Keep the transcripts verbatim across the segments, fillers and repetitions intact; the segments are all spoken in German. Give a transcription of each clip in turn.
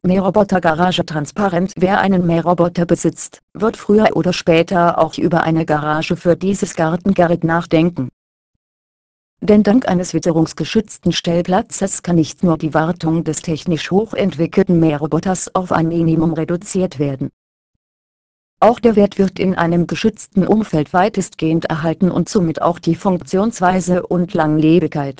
Mähroboter-Garage transparent. Wer einen Mähroboter besitzt, wird früher oder später auch über eine Garage für dieses Gartengerät nachdenken. Denn dank eines witterungsgeschützten Stellplatzes kann nicht nur die Wartung des technisch hochentwickelten Mähroboters auf ein Minimum reduziert werden. Auch der Wert wird in einem geschützten Umfeld weitestgehend erhalten und somit auch die Funktionsweise und Langlebigkeit.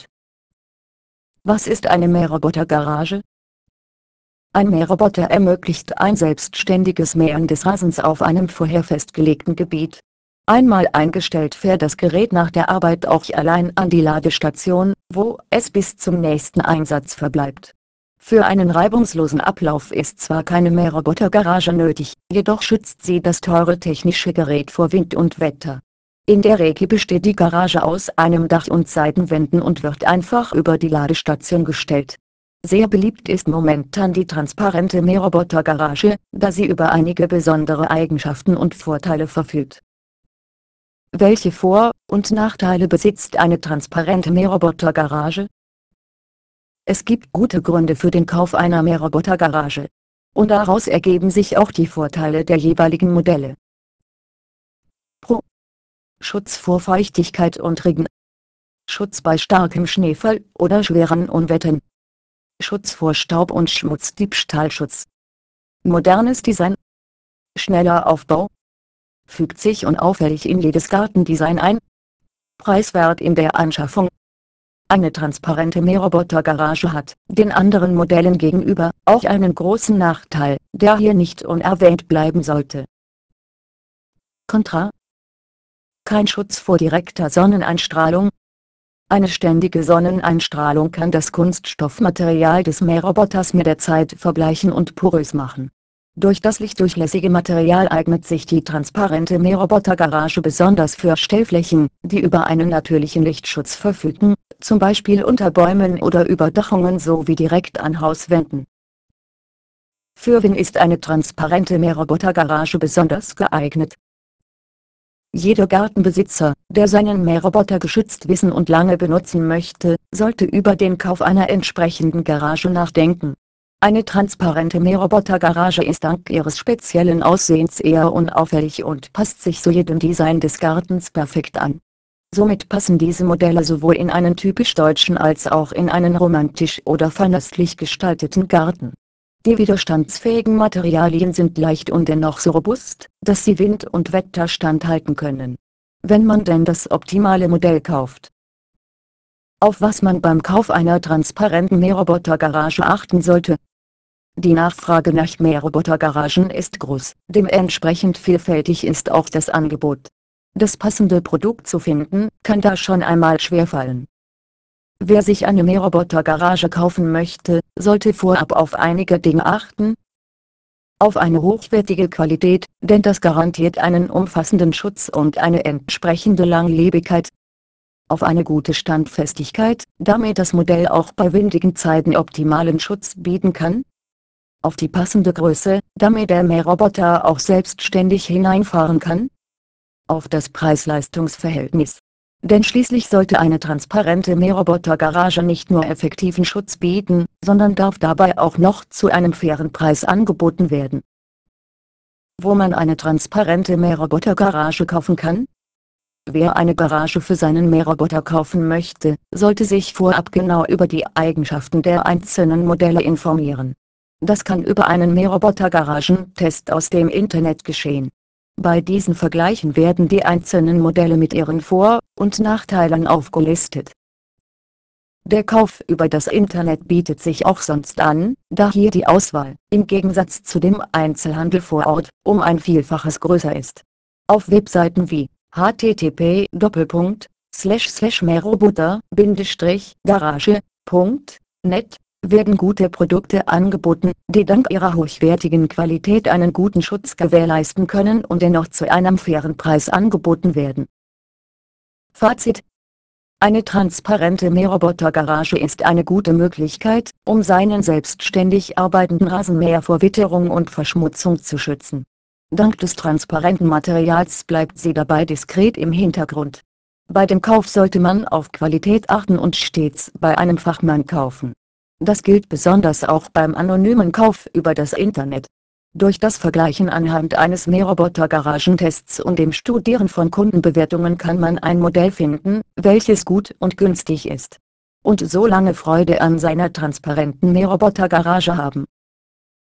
Was ist eine Mähroboter-Garage? Ein Mähroboter ermöglicht ein selbstständiges Mähen des Rasens auf einem vorher festgelegten Gebiet. Einmal eingestellt fährt das Gerät nach der Arbeit auch allein an die Ladestation, wo es bis zum nächsten Einsatz verbleibt. Für einen reibungslosen Ablauf ist zwar keine Mähroboter-Garage nötig, jedoch schützt sie das teure technische Gerät vor Wind und Wetter. In der Regel besteht die Garage aus einem Dach und Seitenwänden und wird einfach über die Ladestation gestellt. Sehr beliebt ist momentan die transparente Mähroboter-Garage, da sie über einige besondere Eigenschaften und Vorteile verfügt. Welche Vor- und Nachteile besitzt eine transparente Mähroboter-Garage? Es gibt gute Gründe für den Kauf einer Mähroboter-Garage. Und daraus ergeben sich auch die Vorteile der jeweiligen Modelle. Pro: Schutz vor Feuchtigkeit und Regen. Schutz bei starkem Schneefall oder schweren Unwettern. Schutz vor Staub- und Schmutzdiebstahlschutz. Modernes Design. Schneller Aufbau. Fügt sich unauffällig in jedes Gartendesign ein. Preiswert in der Anschaffung. Eine transparente Mähroboter-Garage hat, den anderen Modellen gegenüber, auch einen großen Nachteil, der hier nicht unerwähnt bleiben sollte. Kontra: Kein Schutz vor direkter Sonneneinstrahlung. Eine ständige Sonneneinstrahlung kann das Kunststoffmaterial des Mähroboters mit der Zeit verbleichen und porös machen. Durch das lichtdurchlässige Material eignet sich die transparente Mähroboter-Garage besonders für Stellflächen, die über einen natürlichen Lichtschutz verfügen, zum Beispiel unter Bäumen oder Überdachungen sowie direkt an Hauswänden. Für wen ist eine transparente Mähroboter-Garage besonders geeignet? Jeder Gartenbesitzer, der seinen Mähroboter geschützt wissen und lange benutzen möchte, sollte über den Kauf einer entsprechenden Garage nachdenken. Eine transparente Mähroboter-Garage ist dank ihres speziellen Aussehens eher unauffällig und passt sich so jedem Design des Gartens perfekt an. Somit passen diese Modelle sowohl in einen typisch deutschen als auch in einen romantisch oder feinöstlich gestalteten Garten. Die widerstandsfähigen Materialien sind leicht und dennoch so robust, dass sie Wind und Wetter standhalten können. Wenn man denn das optimale Modell kauft. Auf was man beim Kauf einer transparenten Mähroboter-Garage achten sollte. Die Nachfrage nach Mähroboter-Garagen ist groß, dementsprechend vielfältig ist auch das Angebot. Das passende Produkt zu finden, kann da schon einmal schwerfallen. Wer sich eine Mähroboter-Garage kaufen möchte, sollte vorab auf einige Dinge achten. Auf eine hochwertige Qualität, denn das garantiert einen umfassenden Schutz und eine entsprechende Langlebigkeit. Auf eine gute Standfestigkeit, damit das Modell auch bei windigen Zeiten optimalen Schutz bieten kann. Auf die passende Größe, damit der Mähroboter auch selbstständig hineinfahren kann. Auf das Preis-Leistungs-Verhältnis. Denn schließlich sollte eine transparente Mähroboter-Garage nicht nur effektiven Schutz bieten, sondern darf dabei auch noch zu einem fairen Preis angeboten werden. Wo man eine transparente Mähroboter-Garage kaufen kann? Wer eine Garage für seinen Mähroboter kaufen möchte, sollte sich vorab genau über die Eigenschaften der einzelnen Modelle informieren. Das kann über einen Mähroboter-Garagentest aus dem Internet geschehen. Bei diesen Vergleichen werden die einzelnen Modelle mit ihren Vor- und Nachteilen aufgelistet. Der Kauf über das Internet bietet sich auch sonst an, da hier die Auswahl, im Gegensatz zu dem Einzelhandel vor Ort, um ein Vielfaches größer ist. Auf Webseiten wie h t t p Doppelpunkt slash slash mähroboter Bindestrich garage Punkt net werden gute Produkte angeboten, die dank ihrer hochwertigen Qualität einen guten Schutz gewährleisten können und dennoch zu einem fairen Preis angeboten werden. Fazit: Eine transparente Mähroboter-Garage ist eine gute Möglichkeit, um seinen selbstständig arbeitenden Rasenmäher vor Witterung und Verschmutzung zu schützen. Dank des transparenten Materials bleibt sie dabei diskret im Hintergrund. Bei dem Kauf sollte man auf Qualität achten und stets bei einem Fachmann kaufen. Das gilt besonders auch beim anonymen Kauf über das Internet. Durch das Vergleichen anhand eines Mähroboter-Garagentests und dem Studieren von Kundenbewertungen kann man ein Modell finden, welches gut und günstig ist. Und so lange Freude an seiner transparenten Mähroboter-Garage haben.